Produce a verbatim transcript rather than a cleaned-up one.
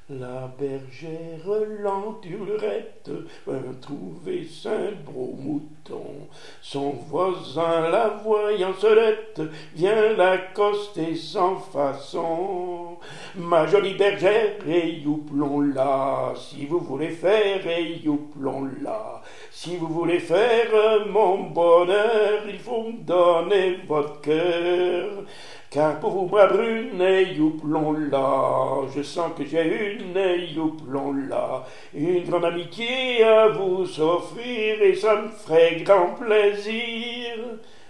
La bergère l'entourette vint trouver saint gros mouton. Son voisin, la voyant solette, vient l'accoster sans façon. Ma jolie bergère, et youplon là, si vous voulez faire, et youplon là, si vous voulez faire mon bonheur, il faut me donner votre cœur. Car pour vous, ma brune, et youplon là, je sens que j'ai une, et youplon là, une grande amitié à vous offrir, et ça me ferait grand plaisir